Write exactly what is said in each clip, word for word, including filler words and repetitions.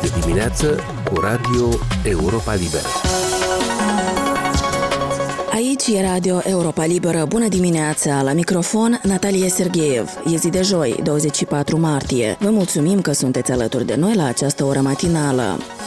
de dimineață cu Radio Europa Liberă. Aici e Radio Europa Liberă. Bună dimineața! La microfon, Natalia Sergeev. E zi de joi, douăzeci și patru martie. Vă mulțumim că sunteți alături de noi la această oră matinală.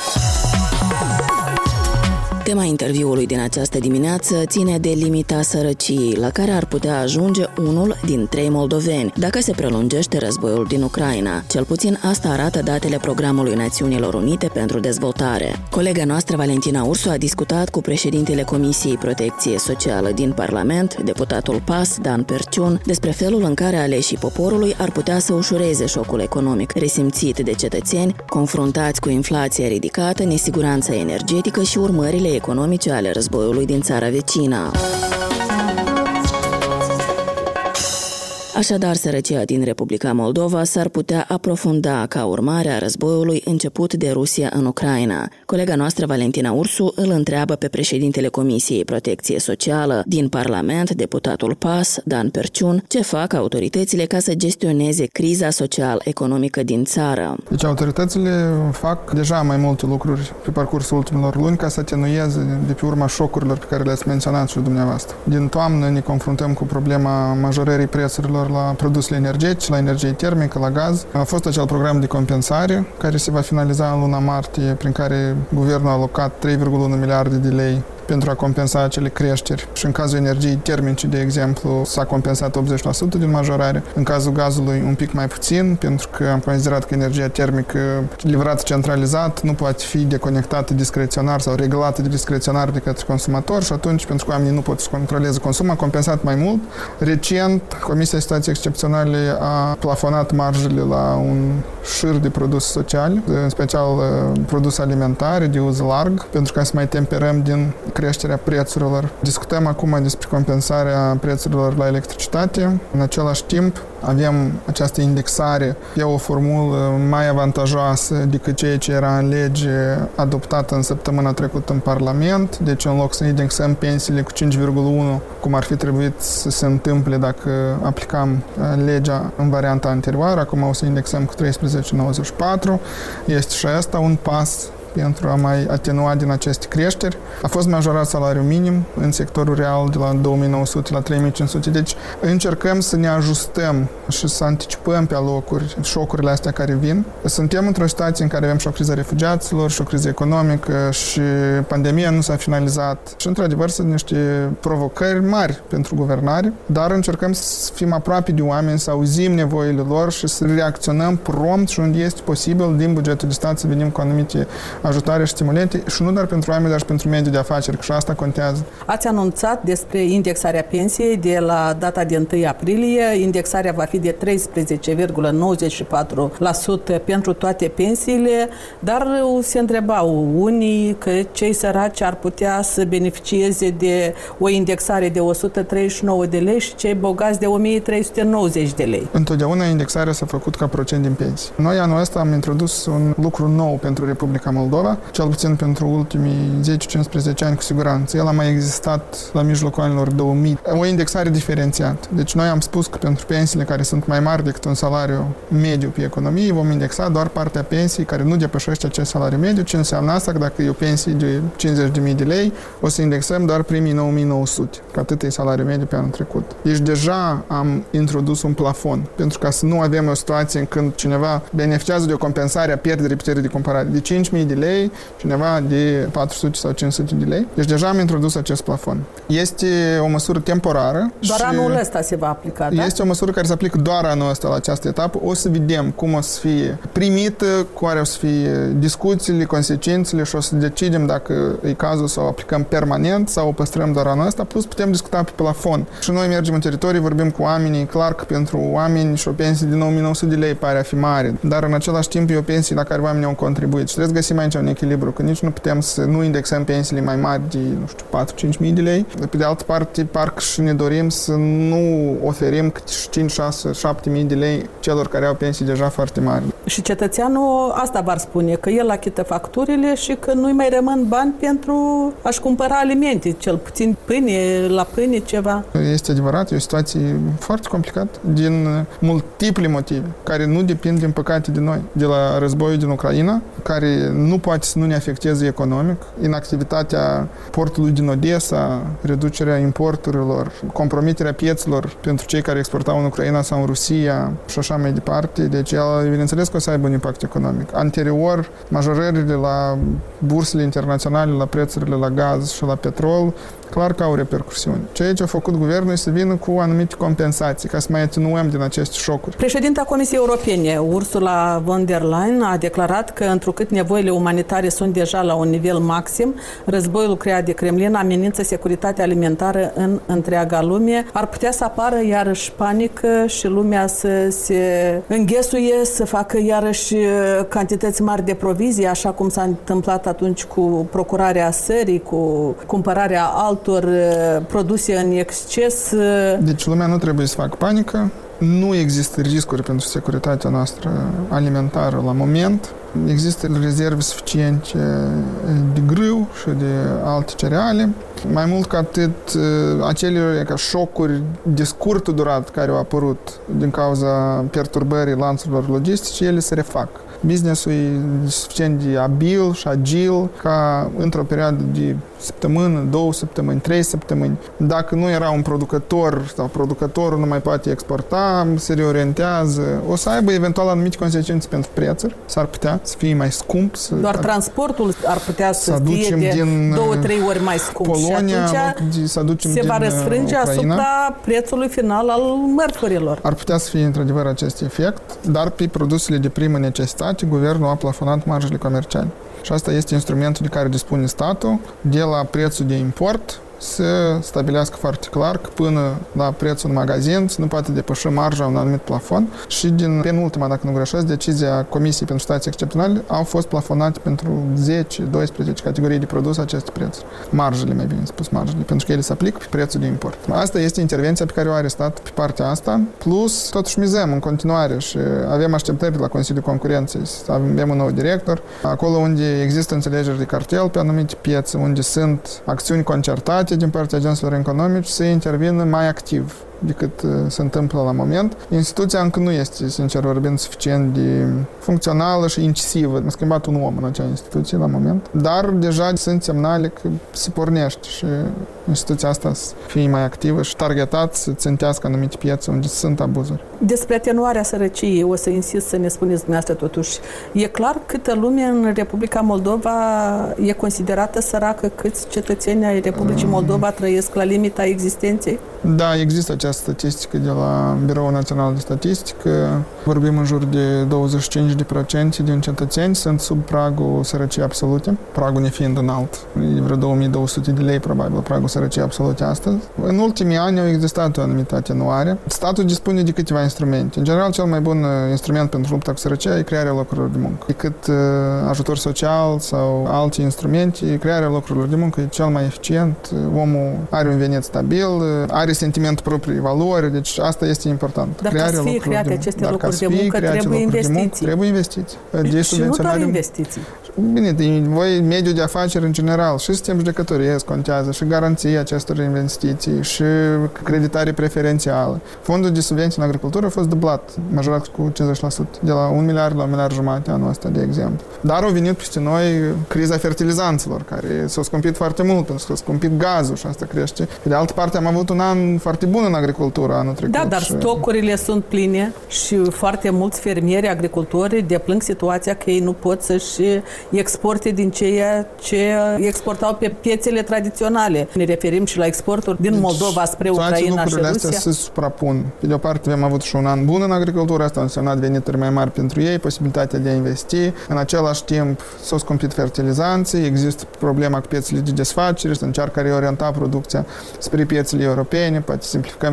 Tema interviului din această dimineață ține de limita sărăciei, la care ar putea ajunge unul din trei moldoveni, dacă se prelungește războiul din Ucraina. Cel puțin asta arată datele Programului Națiunilor Unite pentru Dezvoltare. Colega noastră, Valentina Ursu, a discutat cu președintele Comisiei Protecție Socială din Parlament, deputatul P A S, Dan Perciun, despre felul în care aleșii poporului ar putea să ușureze șocul economic resimțit de cetățeni, confruntați cu inflația ridicată, nesiguranța energetică și urmările economice ale războiului din țara vecină. Așadar, sărăcia din Republica Moldova s-ar putea aprofunda ca urmare a războiului început de Rusia în Ucraina. Colega noastră, Valentina Ursu, îl întreabă pe președintele Comisiei Protecție Socială din Parlament, deputatul P A S, Dan Perciun, ce fac autoritățile ca să gestioneze criza social-economică din țară. Deci autoritățile fac deja mai multe lucruri pe parcursul ultimilor luni ca să atenueze de pe urma șocurilor pe care le-ați menționat și dumneavoastră. Din toamnă ne confruntăm cu problema majorării prețurilor la produsele energetice, la energie termică, la gaz. A fost acel program de compensare care se va finaliza în luna martie, prin care guvernul a alocat trei virgulă unu miliarde de lei pentru a compensa acele creșteri. Și în cazul energiei termice, de exemplu, s-a compensat optzeci la sută din majorare. În cazul gazului, un pic mai puțin, pentru că am considerat că energia termică livrată centralizat nu poate fi deconectată discreționar sau reglată de discreționar de către consumator și atunci, pentru că oamenii nu pot să controleze consumul, a compensat mai mult. Recent, Comisia Situații Excepționale a plafonat marjele la un șir de produse sociale, în special produse alimentare de uz larg, pentru ca să mai temperăm din creșterea prețurilor. Discutăm acum despre compensarea prețurilor la electricitate. În același timp, avem această indexare pe o formulă mai avantajoasă decât ceea ce era în lege adoptată în săptămâna trecută în Parlament. Deci, în loc să indexăm pensiile cu cinci virgulă unu, cum ar fi trebuit să se întâmple dacă aplicam legea în varianta anterioară, acum o să indexăm cu treisprezece virgulă nouăzeci și patru. Este și asta un pas pentru a mai atenua din aceste creșteri. A fost majorat salariul minim în sectorul real de la două mii nouă sute la trei mii cinci sute. Deci încercăm să ne ajustăm și să anticipăm pe alocuri șocurile astea care vin. Suntem într-o situație în care avem și o criză refugiaților, și o criză economică, și pandemia nu s-a finalizat. Și într-adevăr sunt niște provocări mari pentru guvernare, dar încercăm să fim aproape de oameni, să auzim nevoile lor și să reacționăm prompt și unde este posibil din bugetul de stat să venim cu anumite ajutare și stimulente și nu doar pentru oameni, dar și pentru mediul de afaceri, că și asta contează. Ați anunțat despre indexarea pensiei de la data de întâi aprilie. Indexarea va fi de treisprezece virgulă nouăzeci și patru la sută pentru toate pensiile, dar se întrebau unii că cei săraci ar putea să beneficieze de o indexare de o sută treizeci și nouă de lei și cei bogați de o mie trei sute nouăzeci de lei. Întotdeauna indexarea s-a făcut ca procent din pensii. Noi anul ăsta am introdus un lucru nou pentru Republica Moldova, cel puțin pentru ultimii zece cincisprezece ani cu siguranță. El a mai existat la mijlocul anilor două mii. O indexare diferențiată. Deci noi am spus că pentru pensiile care sunt mai mari decât un salariu mediu pe economie, vom indexa doar partea pensiei care nu depășește acest salariu mediu. Ce înseamnă asta? Că dacă e o pensie de cincizeci de mii de lei, o să indexăm doar primii nouă mii nouă sute, că atât e salariul mediu pe anul trecut. Deci deja am introdus un plafon, pentru ca să nu avem o situație în când cineva beneficiază de o compensare a pierderii puterii de cumpărare de cinci mii de lei, cineva de patru sute sau cinci sute de lei. Deci deja am introdus acest plafon. Este o măsură temporară. Doar anul ăsta se va aplica, da? Este o măsură care se aplică doar anul ăsta la această etapă. O să vedem cum o să fie primită, care o să fie discuțiile, consecințele și o să decidem dacă e cazul să o aplicăm permanent sau o păstrăm doar anul ăsta. Plus putem discuta pe plafon. Și noi mergem în teritorii, vorbim cu oamenii. Clar că pentru oameni și o pensie de nouă mii nouă sute de lei pare a fi mare, dar în același timp e o pensie la care oamenii au contribuit și trebuie să găsim mai aici un echilibru, că nici nu putem să nu indexăm pensiile mai mari de, nu știu, patru-cinci mii de lei. Pe de altă parte, parcă și ne dorim să nu oferim cinci, șase, șapte mii de lei celor care au pensii deja foarte mari. Și cetățeanul asta v-ar spune, că el achită facturile și că nu-i mai rămân bani pentru a-și cumpăra alimente, cel puțin pâine, la pâine ceva. Este adevărat, e o situație foarte complicată din multiple motive, care nu depind, din păcate, de noi. De la războiul din Ucraina, care nu poate să nu ne afecteze economic, inactivitatea portului din Odessa, reducerea importurilor, compromiterea piețelor pentru cei care exportau în Ucraina sau în Rusia și așa mai departe. Deci, el, bineînțeles că o să aibă un impact economic. Anterior, majorările la bursele internaționale, la prețurile la gaz și la petrol, clar că au repercusiuni. Ceea ce a făcut guvernul este să vină cu anumite compensații, ca să mai atenuăm din aceste șocuri. Președinta Comisiei Europene, Ursula von der Leyen, a declarat că întrucât nevoile umanitare sunt deja la un nivel maxim, războiul creat de Kremlin amenință securitatea alimentară în întreaga lume. Ar putea să apară iarăși panică și lumea să se înghesuie, să facă iarăși cantități mari de provizii, așa cum s-a întâmplat atunci cu procurarea sării, cu cumpărarea altor produse în exces. Deci lumea nu trebuie să facă panică. Nu există riscuri pentru securitatea noastră alimentară la moment. Există rezerve suficiente de grâu și de alte cereale. Mai mult ca atât, acele ca șocuri de scurtă durată care au apărut din cauza perturbării lanțurilor logistice, ele se refac. Business-ul e suficient de abil și agil ca într-o perioadă de săptămână, două săptămâni, trei săptămâni. Dacă nu era un producător sau producătorul nu mai poate exporta, se reorientează, o să aibă eventual anumite consecințe pentru prețuri, s-ar putea să fie mai scump. Să Doar ar, transportul ar putea să, să fie de din două, trei ori mai scump Polonia, și atunci să aducem se din va răsfrânge Ucraina. asupra prețului final al mărfurilor. Ar putea să fie într-adevăr acest efect, dar pe produsele de primă necesitate, guvernul a plafonat marjele comerciale. Și asta este instrumentul de care dispune statul, de la prețul de import să stabilească foarte clar că până la prețul în magazin nu poate depăși marja un anumit plafon și din penultima, dacă nu greșesc, decizia Comisiei pentru Situații Excepționale au fost plafonate pentru zece doisprezece categorii de produse aceste prețuri. Marjele, mai bine spus, marjele, pentru că ele se aplică pe prețul de import. Asta este intervenția pe care o are statul pe partea asta, plus totuși mizăm în continuare și avem așteptări la Consiliul Concurenței, avem un nou director, acolo unde există înțelegeri de cartel pe anumite piețe, unde sunt acțiuni concertate din partea agenților economici să intervină mai activ decât se întâmplă la moment. Instituția încă nu este, sincer vorbind, suficient de funcțională și incisivă. A schimbat un om în acea instituție la moment, dar deja sunt semnale că se pornește și instituția asta să fie mai activă și targetat să țintească anumite piețe unde sunt abuzuri. Despre atenuarea sărăciei, o să insist să ne spuneți dumneavoastră totuși. E clar câtă lume în Republica Moldova e considerată săracă, câți cetățeni ai Republicii Moldova trăiesc la limita existenței? Da, există această statistică de la Biroul Național de Statistică. Vorbim în jur de douăzeci și cinci la sută din cetățeni sunt sub pragul sărăciei absolute, pragul nefiind înalt. E vreo două mii două sute de lei, probabil, pragul sărăciei absolute astăzi. În ultimii ani au existat o anumită atenuare. Statul dispune de câteva instrumente. În general, cel mai bun instrument pentru lupta cu sărăcia e crearea locurilor de muncă. Decât uh, ajutor social sau alte instrumente, crearea locurilor de muncă e cel mai eficient. Omul are un venit stabil, are sentiment proprii valori, deci asta este important. Dar ca să fie create aceste Dar locuri de muncă, trebuie investiții. Muncă, trebuie investiții. De și nu doar investiții. Bine, voi, mediul de afaceri în general, și sistem judecătoriesc contează, și garanția acestor investiții, și creditare preferențială. Fondul de subvenții în agricultură a fost dublat, majorat cu cincizeci la sută, de la un miliard la un miliard jumate anul ăsta, de exemplu. Dar au venit peste noi criza fertilizanților, care s-a scumpit foarte mult, pentru că s-a scumpit gazul și asta crește. Pe de altă parte, am avut un an foarte bun în agricultură anul trecut. Da, dar și... stocurile sunt pline și foarte mulți fermieri, agricultori deplâng situația că ei nu pot să-și exporte din ceea ce exportau pe piețele tradiționale. Ne referim și la exporturi din deci, Moldova spre Ucraina și Rusia. Astea se suprapun. Pe de o parte, am avut și un an bun în agricultură, asta a însemnat venituri mai mari pentru ei, posibilitatea de a investi. În același timp, s-au scumpit fertilizanții, există problema cu piețele de desfacere, se încearcă a reorienta producția spre piețele europene, poate simplificăm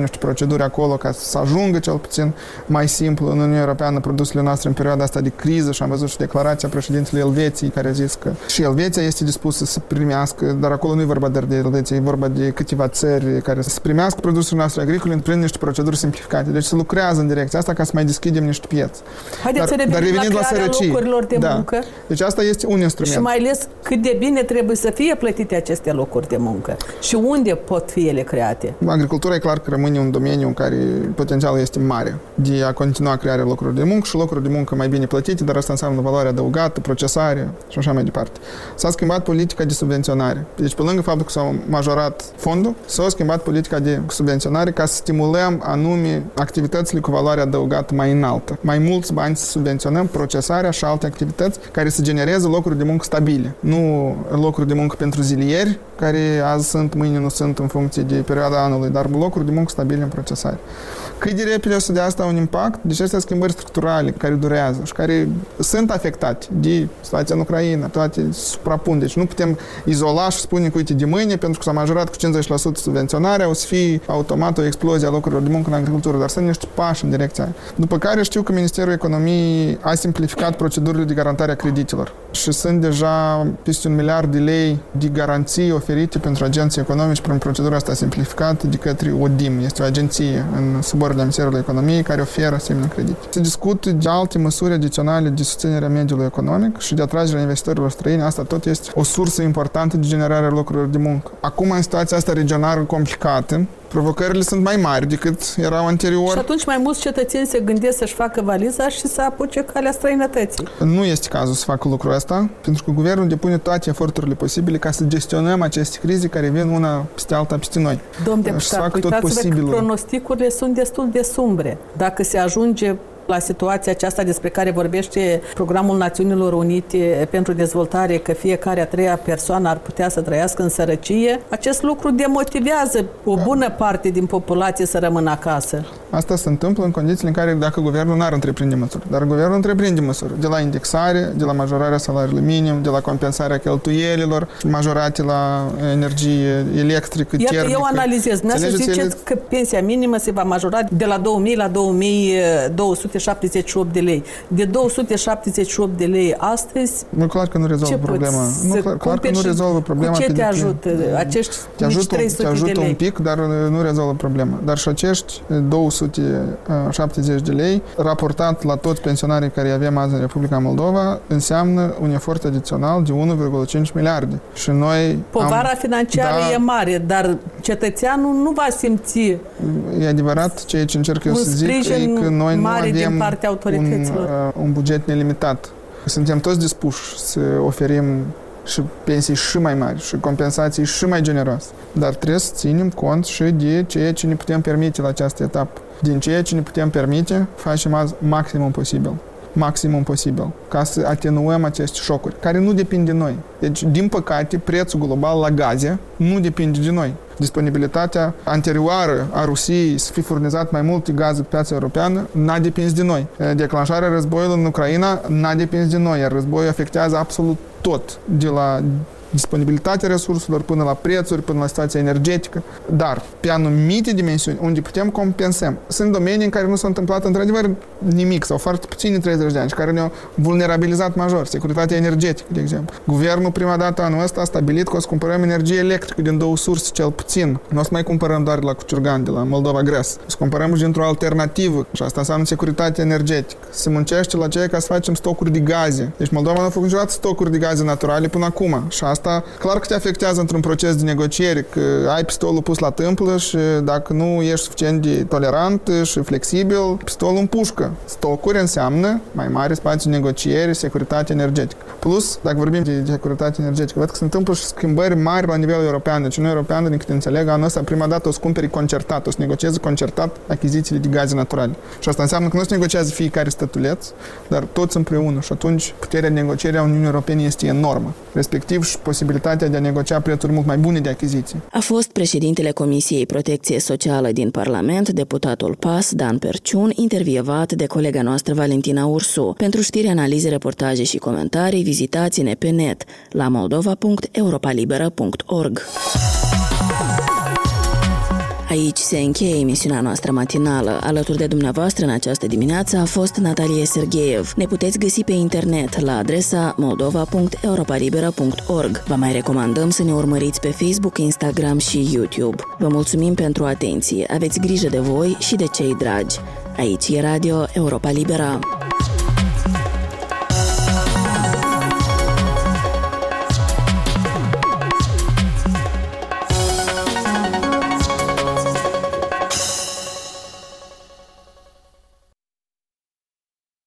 niște proceduri acolo ca să ajungă cel puțin mai simplu în Uniunea Europeană produsele noastre în perioada asta de criză și am văzut și declarația președintelui Elveției care a zis că și Elveția este dispusă să primească, dar acolo nu e vorba doar de Elveția, e vorba de câteva țări care să primească produsele noastre agricole prin niște proceduri simplificate. Deci se lucrează în direcția asta ca să mai deschidem niște piețe. Haideți dar, să revenim la crearea locurilor de da. muncă. Deci asta este un instrument. Și mai ales cât de bine trebuie să fie plătite aceste locuri de muncă și unde pot fi ele create. Agricultura e clar că rămâne un domeniu în care potențialul este mare de a continua crearea locurilor de muncă și locuri de muncă mai bine plătite, dar asta înseamnă valoare adăugată, procesare și așa mai departe. S-a schimbat politica de subvenționare. Deci pe lângă faptul că s-a majorat fondul, s-a schimbat politica de subvenționare ca să stimulăm anume activitățile cu valoare adăugată mai înaltă. Mai mulți bani să subvenționăm procesarea și alte activități care să genereze locuri de muncă stabile. Nu locuri de muncă pentru zilieri, care azi sunt, mâine nu sunt în funcție de perioada anului, dar locuri de muncă stabile în procesare. Cât de repede o să dea asta un impact? Deci acestea schimbări structurale care durează și care sunt afectate de situația în Ucraina, toate suprapun. Deci nu putem izola și spune că uite de mâine, pentru că s-a majorat cu cincizeci la sută subvenționarea, o să fie automat o explozie a locurilor de muncă în agricultură, dar sunt niște pași în direcția aia. După care știu că Ministerul Economiei a simplificat procedurile de garantare a creditelor și sunt deja peste un miliard de lei de garanții oferite pentru agenții economici prin procedura asta simplificată de către O D I M. Este o agenție în subordinea Ministerului Economiei care oferă asemenea credite. Se discută de alte măsuri adiționale de susținere a mediului economic și de atragerea investitorilor străini. Asta tot este o sursă importantă de generare a locurilor de muncă. Acum, în situația asta regională complicată, provocările sunt mai mari decât erau anterior. Și atunci mai mulți cetățeni se gândesc să-și facă valiza și să apuce calea străinătății. Nu este cazul să facă lucrul ăsta, pentru că guvernul depune toate eforturile posibile ca să gestionăm aceste crize care vin una peste alta peste noi. Domn deputat, uitați-vă că pronosticurile sunt destul de sumbre. Dacă se ajunge la situația aceasta despre care vorbește Programul Națiunilor Unite pentru Dezvoltare, că fiecare a treia persoană ar putea să trăiască în sărăcie, acest lucru demotivează o bună parte din populație să rămână acasă. Asta se întâmplă în condițiile în care dacă guvernul n-ar întreprinde măsuri. Dar guvernul întreprinde măsuri. De la indexare, de la majorarea salariului minim, de la compensarea cheltuielilor, majorate la energie electrică, Iată, termică. eu analizez. Dumneavoastră ziceți ele... că pensia minimă se va majora de la două mii la două mii două sute șaptezeci și opt de lei. De două sute șaptezeci și opt de lei astăzi, nu, clar că nu rezolvă problema. Nu, clar, clar că nu rezolvă problema. Cu ce te ajută acești te ajută, trei sute te ajută de lei? un pic, dar nu rezolvă problema. Dar și acești două sute șaptezeci de lei, raportat la toți pensionarii care avem azi în Republica Moldova, înseamnă un efort adițional de unu virgulă cinci miliarde. Și noi Povara am, financiară da, e mare, dar cetățeanul nu va simți. E adevărat, ceea ce încerc eu să zic e că noi nu avem din partea autorităților. Un, un buget nelimitat. Suntem toți dispuși să oferim și pensii și mai mari și compensații și mai generoase. Dar trebuie să ținem cont și de ceea ce ne putem permite la această etapă. Din ceea ce ne putem permite, facem azi maximum posibil. Maximum posibil, ca să atenuăm aceste șocuri, care nu depind de noi. Deci, din păcate, prețul global la gaze nu depinde de noi. Disponibilitatea anterioară a Rusiei să fie furnizat mai multe gaze pe piața europeană n-a depins de noi. Declanșarea războiului în Ucraina n-a depins de noi, iar războiul afectează absolut tot, de la disponibilitatea resurselor până la prețuri, până la situația energetică, dar pe anumite dimensiuni unde putem compensăm. Sunt domenii în care nu s-a întâmplat într-adevăr nimic sau foarte puțini treizeci de ani și care ne-au vulnerabilizat major. Securitatea energetică, de exemplu. Guvernul prima dată anul ăsta a stabilit că o să cumpărăm energie electrică din două surse cel puțin. Nu o să mai cumpărăm doar de la Cuciurgan, de la Moldova Gres. O să cumpărăm și dintr-o alternativă și asta înseamnă securitate energetică. Se muncește la ceea ca să facem stocuri de gaze. Deci Moldova nu a făcut niciodată stocuri de gaze naturale până acum și asta clar că te afectează într-un proces de negociere, că ai pistolul pus la tâmplă și dacă nu ești suficient de tolerant și flexibil, pistolul în pușcă. Stocuri înseamnă mai mare spațiu de negociere, securitate energetică. Plus, dacă vorbim de securitate energetică, văd că se întâmplă și schimbări mari la nivel european. Deci Uniunea Europeană, din câte înțeleg, anul ăsta prima dată o să cumpere concertat, o să negocieze concertat achizițiile de gaze naturale. Și asta înseamnă că nu se negociază fiecare stătuleț, dar toți împreună. Și atunci puterea de negociere a Uniunii Europene este enormă. Respectiv și posibilitatea de a negocia prețuri mult mai bune de achiziții. A fost președintele Comisiei Protecție Socială din Parlament, deputatul P A S, Dan Perciun, intervievat de colega noastră Valentina Ursu. Pentru știri, analize, reportaje și comentarii, vizitați-ne pe net la moldova punct europa liberă punct org. Aici se încheie emisiunea noastră matinală. Alături de dumneavoastră în această dimineață a fost Natalie Sergeev. Ne puteți găsi pe internet la adresa moldova punct europalibera punct org. Vă mai recomandăm să ne urmăriți pe Facebook, Instagram și YouTube. Vă mulțumim pentru atenție. Aveți grijă de voi și de cei dragi. Aici e Radio Europa Libera.